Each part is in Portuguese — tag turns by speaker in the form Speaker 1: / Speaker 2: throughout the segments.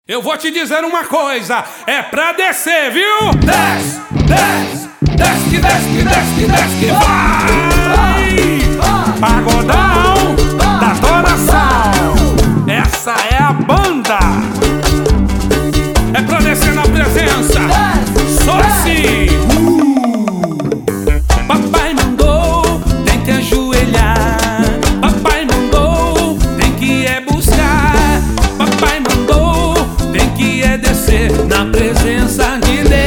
Speaker 1: Eu vou te dizer uma coisa, é pra descer, viu? Desce, desce, desce, que desce, que desce, que desce, que vai! Pagodão da adoração, essa é a banda. É pra descer na presença, só assim. Papai mandou, tem que ajoelhar. Papai mandou, tem que buscar. Papai mandou, tem que descer na presença de Deus.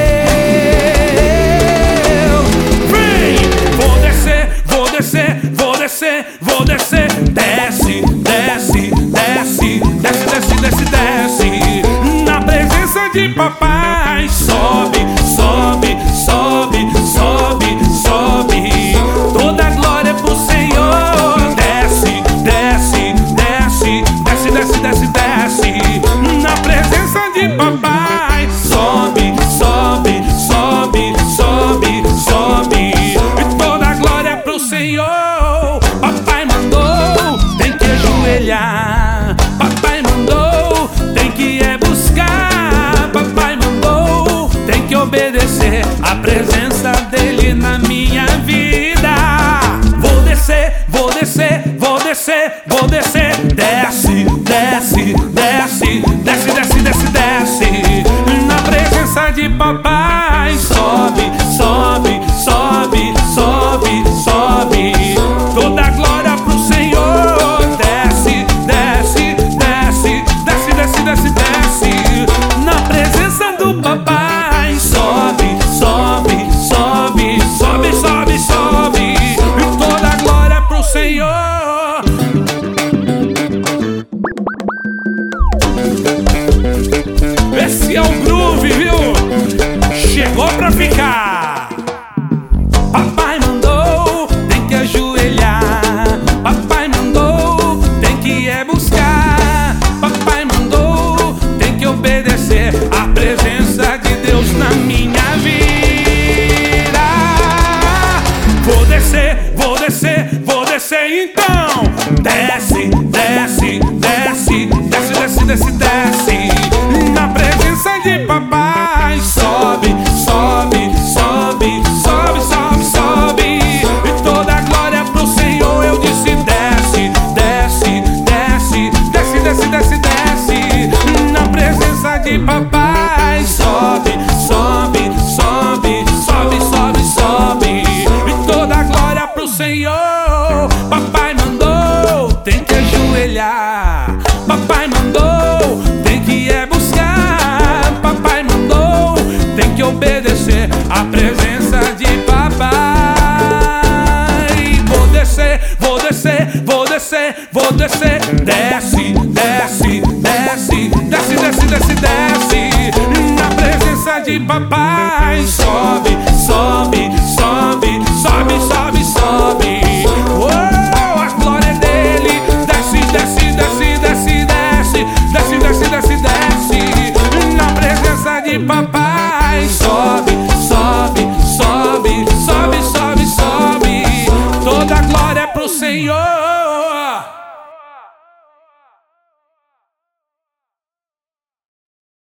Speaker 1: Vem! Vou descer, vou descer, vou descer, vou descer. Desce, desce, desce, desce, desce, desce, desce. Na presença de papai. Sobe, sobe, sobe, sobe, sobe. Toda glória pro Senhor. Desce, desce, desce, desce, desce, desce, desce. Na presença de papai. Sobe, sobe, sobe, sobe, sobe. E toda glória pro Senhor. Papai mandou, tem que ajoelhar. Papai mandou, tem que buscar. Papai mandou, tem que obedecer a presença dele na minha vida. Vou descer, vou descer, vou descer, vou descer. Desce, desce, desce, desce, desce, desce, desce. Na presença de papai. Sobe, sobe, sobe, sobe, sobe. Toda glória pro Senhor. Desce, desce, desce, desce, desce, desce, desce. Na presença do papai. Sobe, sobe, sobe, sobe, sobe, sobe. E toda glória pro Senhor. Esse é o groove, viu? Chegou pra ficar. Papai mandou, tem que ajoelhar. Papai mandou, tem que buscar. Papai mandou, tem que obedecer a presença de Deus na minha vida. Vou descer, vou descer, vou descer então. Desce, desce, desce, desce, desce, desce, desce. Na presença de papai. Sobe, sobe, sobe, sobe, sobe, sobe. E toda glória pro Senhor. Eu disse desce, desce, desce, desce, desce, desce, desce. Na presença de papai. Sobe, sobe, sobe, sobe, sobe, sobe. E toda glória pro Senhor. Papai mandou, tem que ajoelhar. Papai mandou, tem que buscar. Papai mandou, tem que obedecer a presença de papai. Vou descer, vou descer, vou descer, vou descer. Desce, desce, desce, desce, desce, desce, desce. Na presença de papai. Sobe,